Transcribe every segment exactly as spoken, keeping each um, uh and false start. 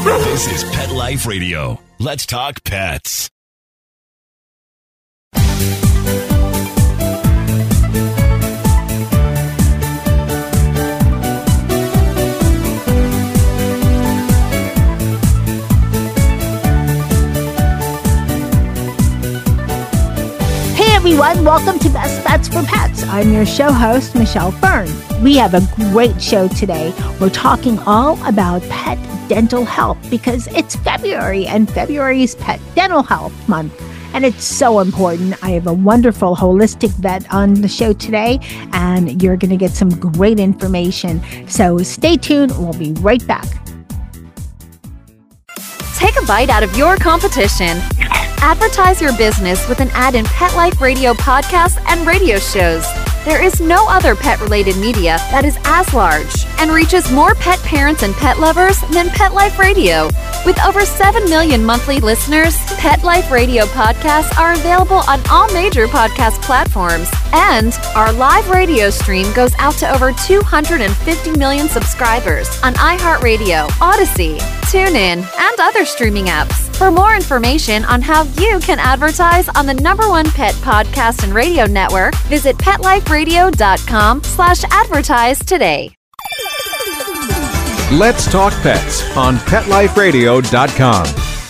This is Pet Life Radio. Let's talk pets. Everyone, welcome to Best Bets for Pets. I'm your show host, Michelle Fern. We have a great show today. We're talking all about pet dental health because it's February and February is Pet Dental Health Month. And it's so important. I have a wonderful holistic vet on the show today, and you're going to get some great information. So stay tuned. We'll be right back. Take a bite out of your competition. Advertise your business with an ad in Pet Life Radio podcasts and radio shows. There is no other pet-related media that is as large and reaches more pet parents and pet lovers than Pet Life Radio. With over seven million monthly listeners, Pet Life Radio podcasts are available on all major podcast platforms. And our live radio stream goes out to over two hundred fifty million subscribers on iHeartRadio, Odyssey, TuneIn, and other streaming apps. For more information on how you can advertise on the number one pet podcast and radio network, visit PetLifeRadio.com slash advertise today. Let's Talk Pets on Pet Life Radio dot com.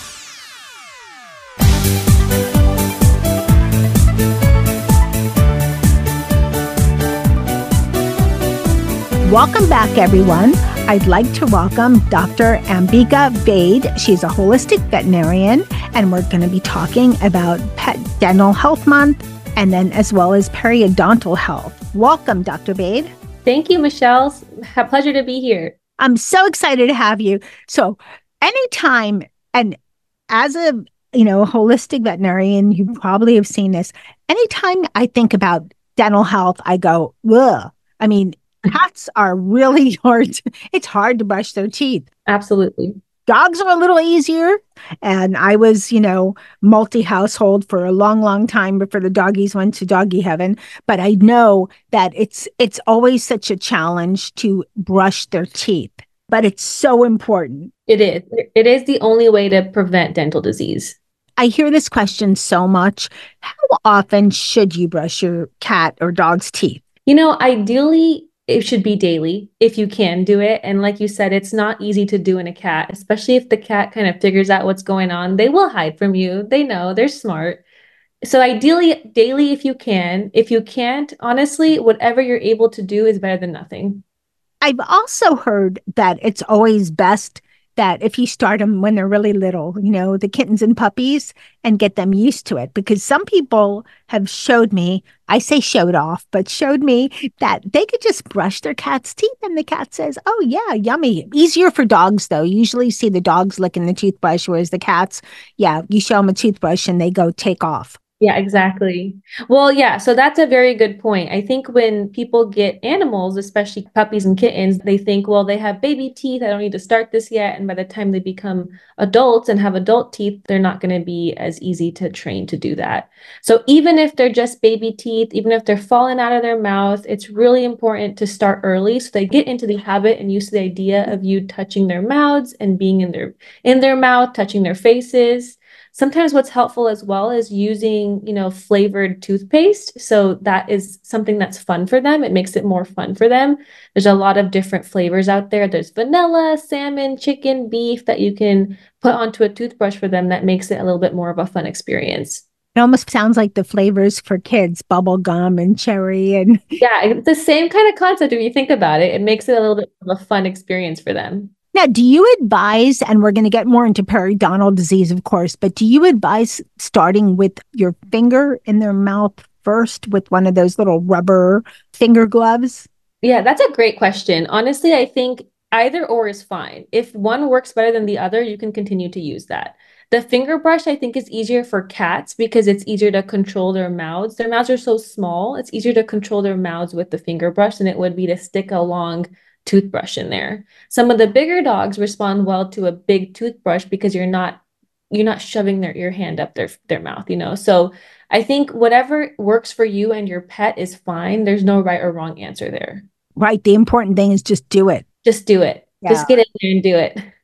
Welcome back, everyone. I'd like to welcome Doctor Ambika Vaid. She's a holistic veterinarian, and we're going to be talking about Pet Dental Health Month and then as well as periodontal health. Welcome, Doctor Vaid. Thank you, Michelle. It's a pleasure to be here. I'm so excited to have you. So anytime, and as a, you know, holistic veterinarian, you probably have seen this. Anytime I think about dental health, I go, ugh. I mean, cats are really hard. To, it's hard to brush their teeth. Absolutely. Dogs are a little easier. And I was, you know, multi-household for a long, long time before the doggies went to doggy heaven. But I know that it's it's always such a challenge to brush their teeth. But it's so important. It is. It is the only way to prevent dental disease. I hear this question so much. How often should you brush your cat or dog's teeth? You know, ideally, it should be daily if you can do it. And like you said, it's not easy to do in a cat, especially if the cat kind of figures out what's going on. They will hide from you. They know, they're smart. So ideally, daily if you can. If you can't, honestly, whatever you're able to do is better than nothing. I've also heard that it's always best that if you start them when they're really little, you know, the kittens and puppies, and get them used to it. Because some people have showed me, I say showed off, but showed me that they could just brush their cat's teeth and the cat says, oh yeah, yummy. Easier for dogs though. You usually see the dogs licking the toothbrush, whereas the cats, yeah, you show them a toothbrush and they go take off. Yeah, exactly. Well, yeah, so that's a very good point. I think when people get animals, especially puppies and kittens, they think, well, they have baby teeth. I don't need to start this yet. And by the time they become adults and have adult teeth, they're not going to be as easy to train to do that. So even if they're just baby teeth, even if they're falling out of their mouth, it's really important to start early so they get into the habit and used to the idea of you touching their mouths and being in their in their mouth, touching their faces. Sometimes what's helpful as well is using, you know, flavored toothpaste. So that is something that's fun for them. It makes it more fun for them. There's a lot of different flavors out there. There's vanilla, salmon, chicken, beef that you can put onto a toothbrush for them that makes it a little bit more of a fun experience. It almost sounds like the flavors for kids, bubble gum and cherry. And yeah, it's the same kind of concept if you think about it. It makes it a little bit of a fun experience for them. Now, do you advise, and we're going to get more into periodontal disease, of course, but do you advise starting with your finger in their mouth first with one of those little rubber finger gloves? Yeah, that's a great question. Honestly, I think either or is fine. If one works better than the other, you can continue to use that. The finger brush, I think, is easier for cats because it's easier to control their mouths. Their mouths are so small. It's easier to control their mouths with the finger brush than it would be to stick a long toothbrush in there. Some of the bigger dogs respond well to a big toothbrush because you're not you're not shoving their your hand up their their mouth, you know. So I think whatever works for you and your pet is fine. There's no right or wrong answer there. Right. The important thing is just do it. Just do it. Yeah. Just get in there and do it.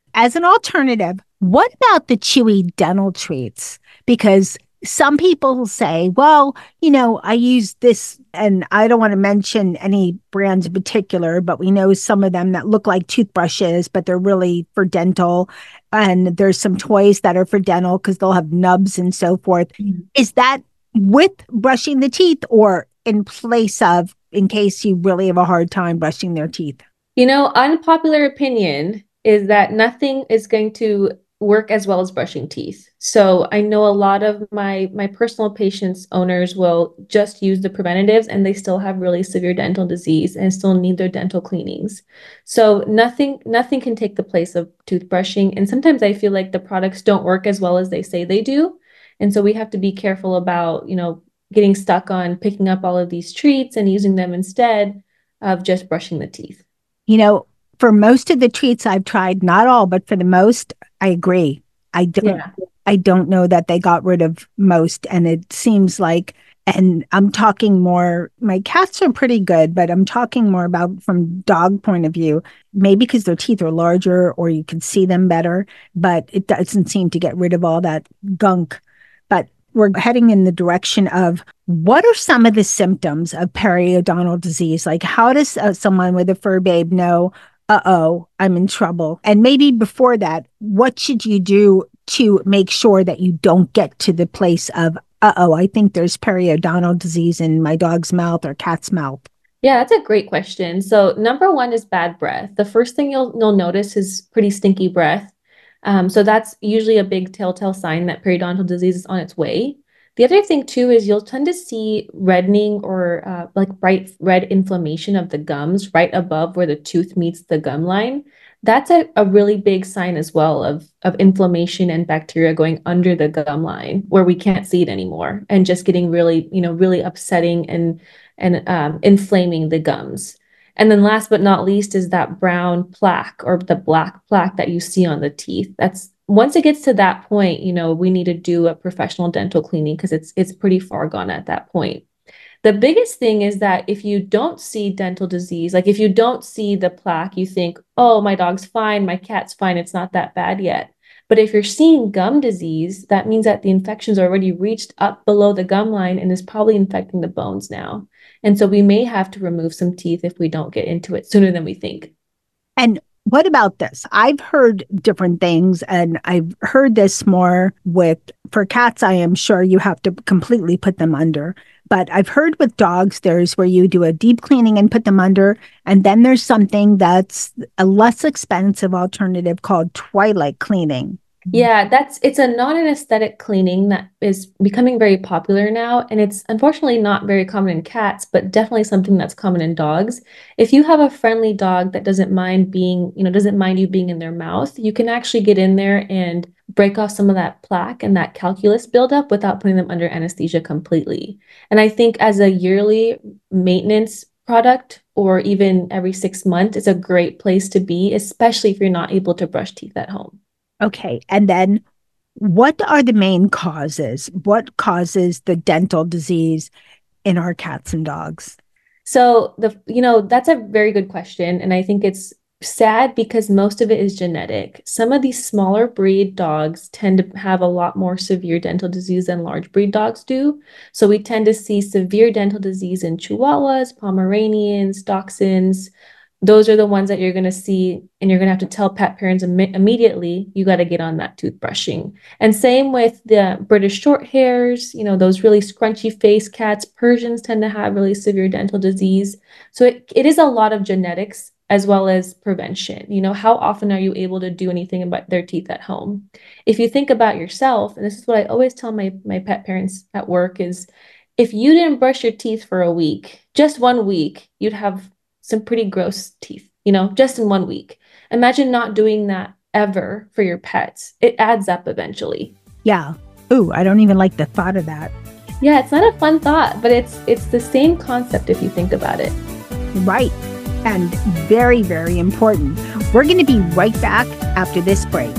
As an alternative, what about the chewy dental treats? Because some people say, well, you know, I use this, and I don't want to mention any brands in particular, but we know some of them that look like toothbrushes, but they're really for dental. And there's some toys that are for dental because they'll have nubs and so forth. Mm-hmm. Is that with brushing the teeth or in place of, in case you really have a hard time brushing their teeth? You know, unpopular opinion is that nothing is going to work as well as brushing teeth. So I know a lot of my my personal patients, owners will just use the preventatives and they still have really severe dental disease and still need their dental cleanings. So nothing nothing can take the place of toothbrushing. And sometimes I feel like the products don't work as well as they say they do. And so we have to be careful about, you know, getting stuck on picking up all of these treats and using them instead of just brushing the teeth. You know, for most of the treats I've tried, not all, but for the most, I agree. I don't, yeah. I don't know that they got rid of most. And it seems like, and I'm talking more, my cats are pretty good, but I'm talking more about from dog point of view, maybe because their teeth are larger or you can see them better, but it doesn't seem to get rid of all that gunk. But we're heading in the direction of what are some of the symptoms of periodontal disease? Like how does uh, someone with a fur babe know, uh-oh, I'm in trouble? And maybe before that, what should you do to make sure that you don't get to the place of, uh-oh, I think there's periodontal disease in my dog's mouth or cat's mouth? Yeah, that's a great question. So number one is bad breath. The first thing you'll, you'll notice is pretty stinky breath. Um, so that's usually a big telltale sign that periodontal disease is on its way. The other thing too is you'll tend to see reddening or uh, like bright red inflammation of the gums right above where the tooth meets the gum line. That's a, a really big sign as well of, of inflammation and bacteria going under the gum line where we can't see it anymore and just getting really, you know, really upsetting and, and um, inflaming the gums. And then last but not least is that brown plaque or the black plaque that you see on the teeth. That's once it gets to that point, you know, we need to do a professional dental cleaning because it's it's pretty far gone at that point. The biggest thing is that if you don't see dental disease, like if you don't see the plaque, you think, oh, my dog's fine, my cat's fine, it's not that bad yet. But if you're seeing gum disease, that means that the infection's already reached up below the gum line and is probably infecting the bones now. And so we may have to remove some teeth if we don't get into it sooner than we think. And what about this? I've heard different things, and I've heard this more with, for cats, I am sure you have to completely put them under. But I've heard with dogs, there's where you do a deep cleaning and put them under. And then there's something that's a less expensive alternative called twilight cleaning. Yeah, that's it's a non-anesthetic cleaning that is becoming very popular now. And it's unfortunately not very common in cats, but definitely something that's common in dogs. If you have a friendly dog that doesn't mind being, you know, doesn't mind you being in their mouth, you can actually get in there and break off some of that plaque and that calculus buildup without putting them under anesthesia completely. And I think as a yearly maintenance product or even every six months, it's a great place to be, especially if you're not able to brush teeth at home. Okay. And then what are the main causes? What causes the dental disease in our cats and dogs? So, the you know, that's a very good question. And I think it's sad because most of it is genetic. Some of these smaller breed dogs tend to have a lot more severe dental disease than large breed dogs do. So we tend to see severe dental disease in Chihuahuas, Pomeranians, Dachshunds. Those are the ones that you're going to see, and you're going to have to tell pet parents Im- immediately, you got to get on that toothbrushing. And same with the British short hairs, you know, those really scrunchy face cats. Persians tend to have really severe dental disease. So it, it is a lot of genetics as well as prevention. You know, how often are you able to do anything about their teeth at home? If you think about yourself, and this is what I always tell my, my pet parents at work is, if you didn't brush your teeth for a week, just one week, you'd have some pretty gross teeth, you know, just in one week. Imagine not doing that ever for your pets. It adds up eventually. Yeah. Ooh, I don't even like the thought of that. Yeah, it's not a fun thought, but it's it's the same concept if you think about it. Right. And very, very important. We're going to be right back after this break.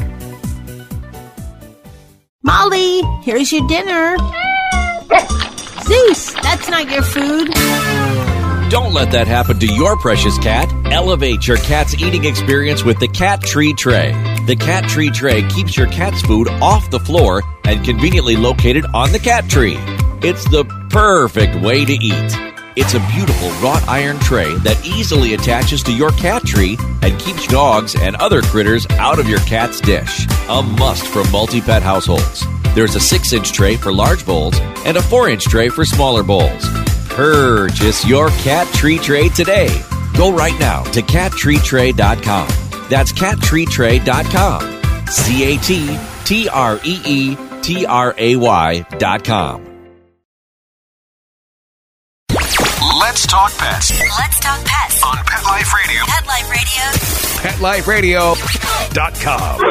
Molly, here's your dinner. Zeus, that's not your food. Don't let that happen to your precious cat. Elevate your cat's eating experience with the Cat Tree Tray. The Cat Tree Tray keeps your cat's food off the floor and conveniently located on the cat tree. It's the perfect way to eat. It's a beautiful wrought iron tray that easily attaches to your cat tree and keeps dogs and other critters out of your cat's dish. A must for multi-pet households. There's a six-inch tray for large bowls and a four-inch tray for smaller bowls. Purchase your Cat Tree Tray today. Go right now to cat tree tray dot com. That's cat tree tray dot com. C A T T R E E T R A Y dot com. Let's talk pets Let's talk pets on Pet Life Radio. Pet Life Radio. pet life radio dot com.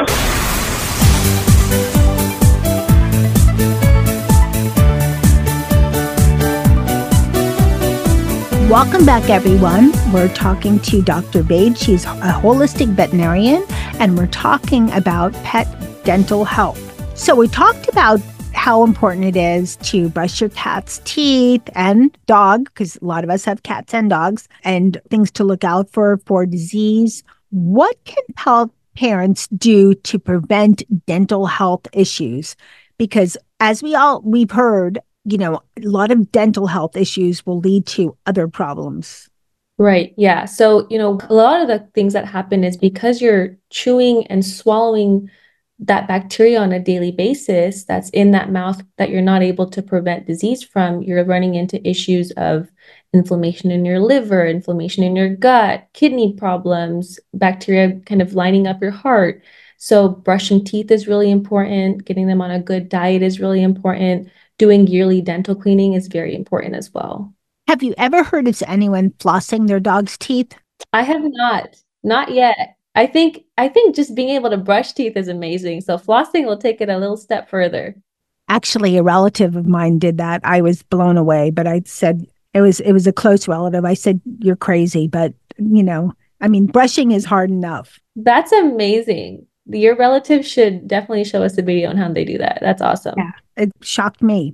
Welcome back, everyone. We're talking to Doctor Bade. She's a holistic veterinarian, and we're talking about pet dental health. So we talked about how important it is to brush your cat's teeth and dog, because a lot of us have cats and dogs, and things to look out for for disease. What can pet parents do to prevent dental health issues? Because as we all we've heard, you know, a lot of dental health issues will lead to other problems. Right. Yeah. So, you know, a lot of the things that happen is because you're chewing and swallowing that bacteria on a daily basis that's in that mouth that you're not able to prevent disease from, you're running into issues of inflammation in your liver, inflammation in your gut, kidney problems, bacteria kind of lining up your heart. So brushing teeth is really important. Getting them on a good diet is really important. Doing yearly dental cleaning is very important as well. Have you ever heard of anyone flossing their dog's teeth? I have not, not yet. I think I think just being able to brush teeth is amazing. So flossing will take it a little step further. Actually, a relative of mine did that. I was blown away, but I said it was it was a close relative. I said, "You're crazy," but you know, I mean, brushing is hard enough. That's amazing. Your relative should definitely show us a video on how they do that. That's awesome. Yeah, it shocked me.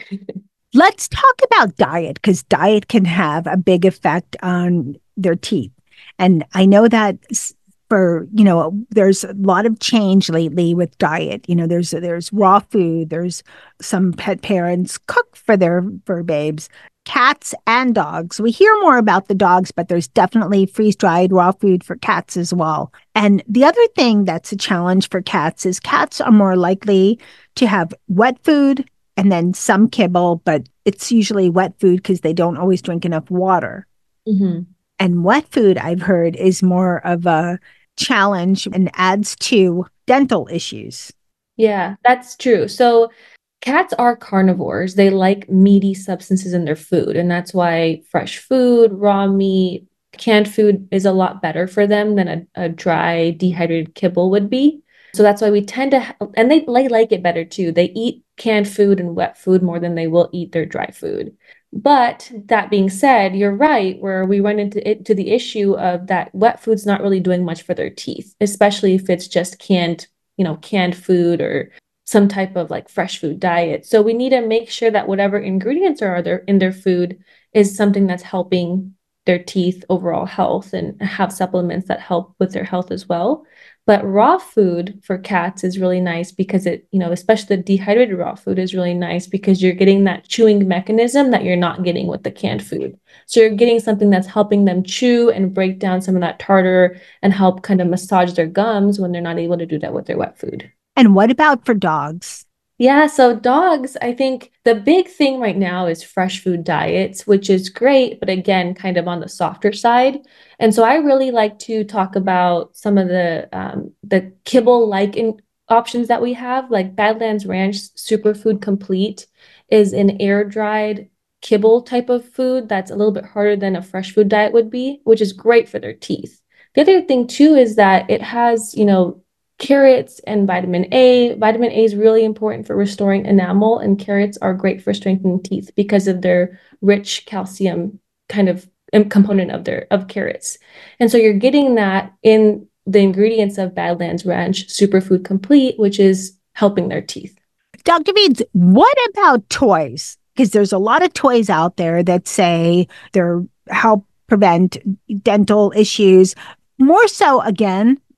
Let's talk about diet, because diet can have a big effect on their teeth. And I know that for, you know, there's a lot of change lately with diet. You know, there's there's raw food. There's some pet parents cook for their fur babes. Cats and dogs. We hear more about the dogs, but there's definitely freeze-dried raw food for cats as well. And the other thing that's a challenge for cats is cats are more likely to have wet food and then some kibble, but it's usually wet food because they don't always drink enough water. Mm-hmm. And wet food, I've heard, is more of a challenge and adds to dental issues. Yeah, that's true. So cats are carnivores. They like meaty substances in their food. And that's why fresh food, raw meat, canned food is a lot better for them than a, a dry, dehydrated kibble would be. So that's why we tend to, ha- and they, they like it better too. They eat canned food and wet food more than they will eat their dry food. But that being said, you're right, where we run into it to the issue of that wet food's not really doing much for their teeth, especially if it's just canned, you know, canned food or some type of like fresh food diet. So we need to make sure that whatever ingredients are there in their food is something that's helping their teeth overall health, and have supplements that help with their health as well. But raw food for cats is really nice because it, you know, especially the dehydrated raw food is really nice because you're getting that chewing mechanism that you're not getting with the canned food. So you're getting something that's helping them chew and break down some of that tartar and help kind of massage their gums when they're not able to do that with their wet food. And what about for dogs? Yeah, so dogs, I think the big thing right now is fresh food diets, which is great, but again, kind of on the softer side. And so I really like to talk about some of the um, the kibble-like in- options that we have, like Badlands Ranch Superfood Complete is an air-dried kibble type of food that's a little bit harder than a fresh food diet would be, which is great for their teeth. The other thing too is that it has, you know, carrots and vitamin A. Vitamin A is really important for restoring enamel, and carrots are great for strengthening teeth because of their rich calcium kind of component of their of carrots. And so you're getting that in the ingredients of Badlands Ranch Superfood Complete, which is helping their teeth. Doctor Beads, what about toys? Because there's a lot of toys out there that say they're help prevent dental issues. More so, again,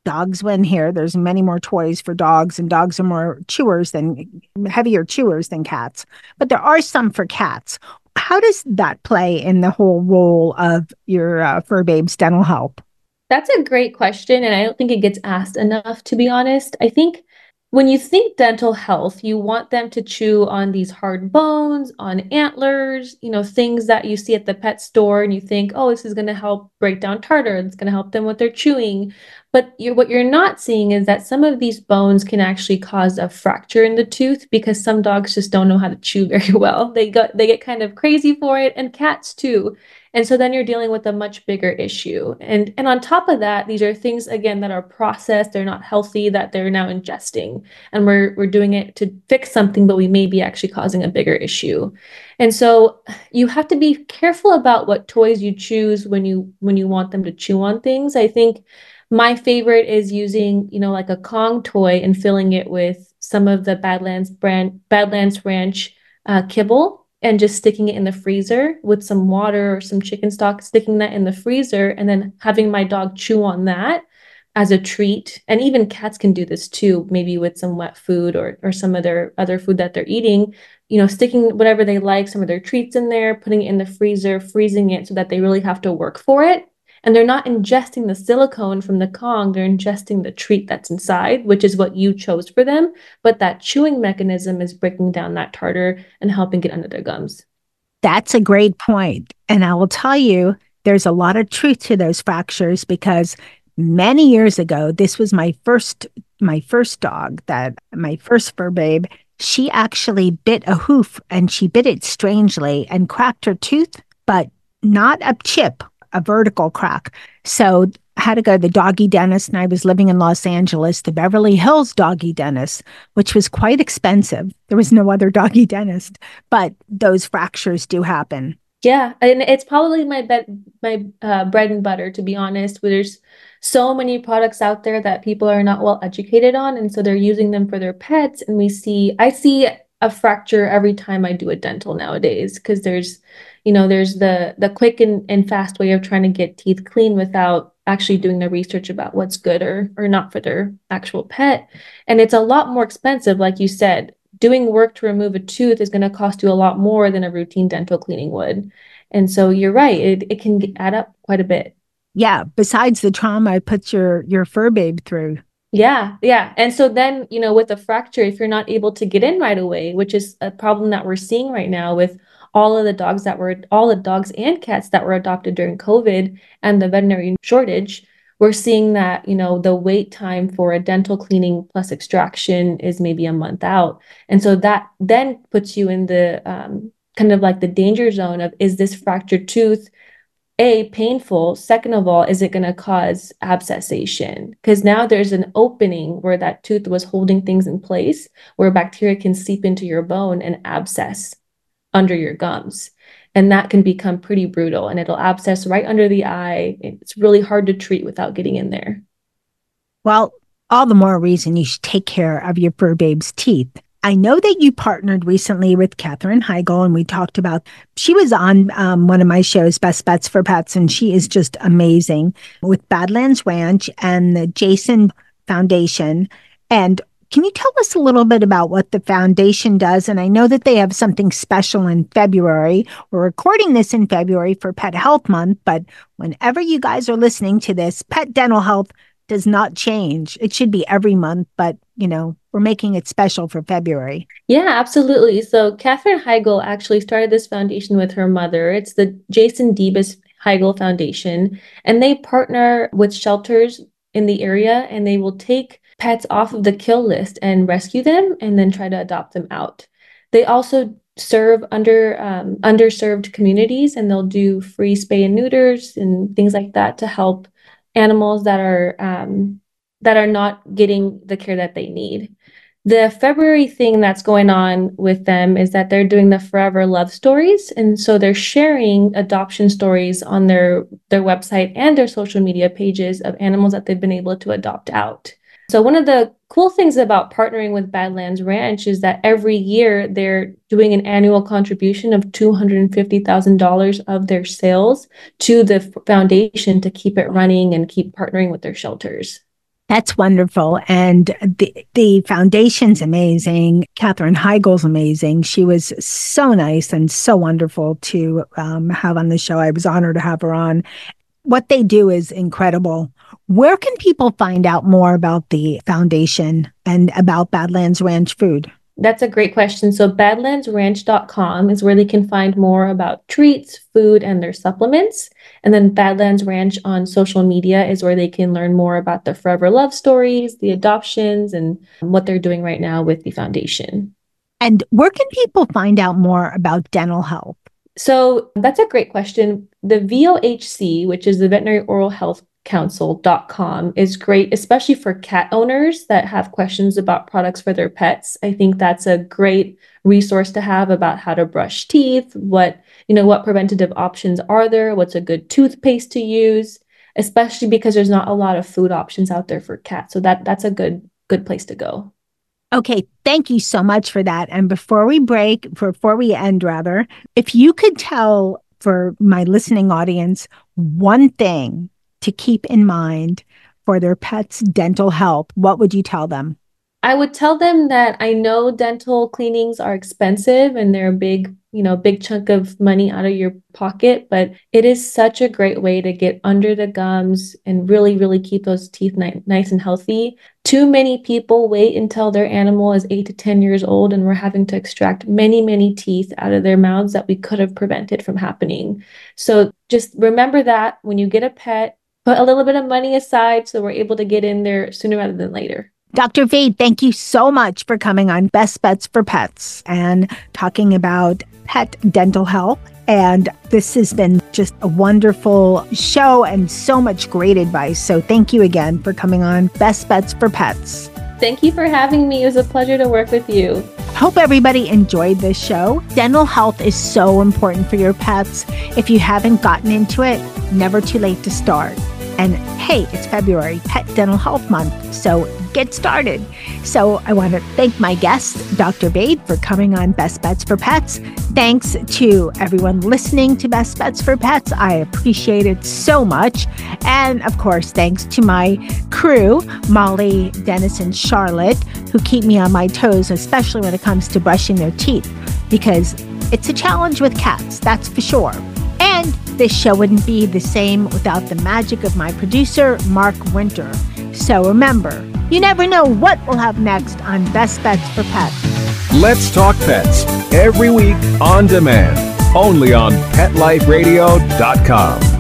dogs win here. There's many more toys for dogs, and dogs are more chewers than heavier chewers than cats. But there are some for cats. How does that play in the whole role of your uh, fur babe's dental health? That's a great question, and I don't think it gets asked enough, to be honest. I think when you think dental health, you want them to chew on these hard bones, on antlers, you know, things that you see at the pet store, and you think, oh, this is going to help break down tartar. It's going to help them with their chewing. But you're, what you're not seeing is that some of these bones can actually cause a fracture in the tooth because some dogs just don't know how to chew very well. They got they get kind of crazy for it, and cats too. And so then you're dealing with a much bigger issue. And, and on top of that, these are things, again, that are processed, they're not healthy, that they're now ingesting. And we're, we're doing it to fix something, but we may be actually causing a bigger issue. And so you have to be careful about what toys you choose when you when you want them to chew on things. I think my favorite is using, you know, like a Kong toy and filling it with some of the Badlands brand, Badlands Ranch uh, kibble, and just sticking it in the freezer with some water or some chicken stock, sticking that in the freezer, and then having my dog chew on that as a treat. And even cats can do this too, maybe with some wet food or or some of their other food that they're eating, you know, sticking whatever they like, some of their treats in there, putting it in the freezer, freezing it so that they really have to work for it. And they're not ingesting the silicone from the Kong, they're ingesting the treat that's inside, which is what you chose for them. But that chewing mechanism is breaking down that tartar and helping get under their gums. That's a great point. And I will tell you, there's a lot of truth to those fractures because many years ago, this was my first, my first dog, that my first fur babe. She actually bit a hoof, and she bit it strangely and cracked her tooth, but not a chip, a vertical crack. So I had to go to the doggy dentist, and I was living in Los Angeles, the Beverly Hills doggy dentist, which was quite expensive. There was no other doggy dentist, but those fractures do happen. Yeah, and it's probably my bed, my uh, bread and butter, to be honest. Where there's so many products out there that people are not well educated on, and so they're using them for their pets. And we see, I see a fracture every time I do a dental nowadays, because there's, you know, there's the the quick and, and fast way of trying to get teeth clean without actually doing the research about what's good or or not for their actual pet. And it's a lot more expensive, like you said. Doing work to remove a tooth is going to cost you a lot more than a routine dental cleaning would. And so you're right, it, it can add up quite a bit. Yeah, besides the trauma it puts your, your fur babe through. Yeah, yeah. And so then, you know, with a fracture, if you're not able to get in right away, which is a problem that we're seeing right now with all of the dogs that were, all the dogs and cats that were adopted during COVID and the veterinary shortage, we're seeing that, you know, the wait time for a dental cleaning plus extraction is maybe a month out. And so that then puts you in the um, kind of like the danger zone of, is this fractured tooth, A, painful? Second of all, is it going to cause abscessation? Because now there's an opening where that tooth was holding things in place, where bacteria can seep into your bone and abscess under your gums. And that can become pretty brutal, and it'll abscess right under the eye. It's really hard to treat without getting in there. Well, all the more reason you should take care of your fur babe's teeth. I know that you partnered recently with Katherine Heigl, and we talked about, she was on um, one of my shows, Best Bets for Pets, and she is just amazing with Badlands Ranch and the Jason Foundation. And can you tell us a little bit about what the foundation does? And I know that they have something special in February. We're recording this in February for Pet Health Month, but whenever you guys are listening to this, pet dental health does not change. It should be every month, but, you know, we're making it special for February. Yeah, absolutely. So Katherine Heigl actually started this foundation with her mother. It's the Jason Debus Heigl Foundation, and they partner with shelters in the area, and they will take pets off of the kill list and rescue them and then try to adopt them out. They also serve under um, underserved communities, and they'll do free spay and neuters and things like that to help animals that are um, that are not getting the care that they need. The February thing that's going on with them is that they're doing the Forever Love Stories. And so they're sharing adoption stories on their, their website and their social media pages of animals that they've been able to adopt out. So one of the cool things about partnering with Badlands Ranch is that every year they're doing an annual contribution of two hundred fifty thousand dollars of their sales to the foundation to keep it running and keep partnering with their shelters. That's wonderful. And the, the foundation's amazing. Katherine Heigl's amazing. She was so nice and so wonderful to um, have on the show. I was honored to have her on. What they do is incredible. Where can people find out more about the foundation and about Badlands Ranch food? That's a great question. So badlands ranch dot com is where they can find more about treats, food, and their supplements. And then Badlands Ranch on social media is where they can learn more about the Forever Love stories, the adoptions, and what they're doing right now with the foundation. And where can people find out more about dental health? So that's a great question. The V O H C, which is the Veterinary Oral Health council dot com, is great, especially for cat owners that have questions about products for their pets. I think that's a great resource to have about how to brush teeth, what, you know, what preventative options are there, what's a good toothpaste to use, especially because there's not a lot of food options out there for cats. So that that's a good good place to go. Okay, thank you so much for that. And before we break, before we end rather, if you could tell for my listening audience one thing to keep in mind for their pets' dental health, what would you tell them? I would tell them that I know dental cleanings are expensive and they're a big, you know, big chunk of money out of your pocket, but it is such a great way to get under the gums and really, really keep those teeth ni- nice and healthy. Too many people wait until their animal is eight to ten years old and we're having to extract many, many teeth out of their mouths that we could have prevented from happening. So just remember that when you get a pet, put a little bit of money aside so we're able to get in there sooner rather than later. Doctor Vade, thank you so much for coming on Best Bets for Pets and talking about pet dental health. And this has been just a wonderful show and so much great advice. So thank you again for coming on Best Bets for Pets. Thank you for having me. It was a pleasure to work with you. Hope everybody enjoyed this show. Dental health is so important for your pets. If you haven't gotten into it, never too late to start. And hey, it's February, Pet Dental Health Month, so get started. So I want to thank my guest, Doctor Vade, for coming on Best Bets for Pets. Thanks to everyone listening to Best Bets for Pets. I appreciate it so much. And of course, thanks to my crew, Molly, Dennis, and Charlotte, who keep me on my toes, especially when it comes to brushing their teeth, because it's a challenge with cats, that's for sure. And this show wouldn't be the same without the magic of my producer, Mark Winter. So remember, you never know what we'll have next on Best Bets for Pets. Let's Talk Pets, every week on demand, only on pet life radio dot com.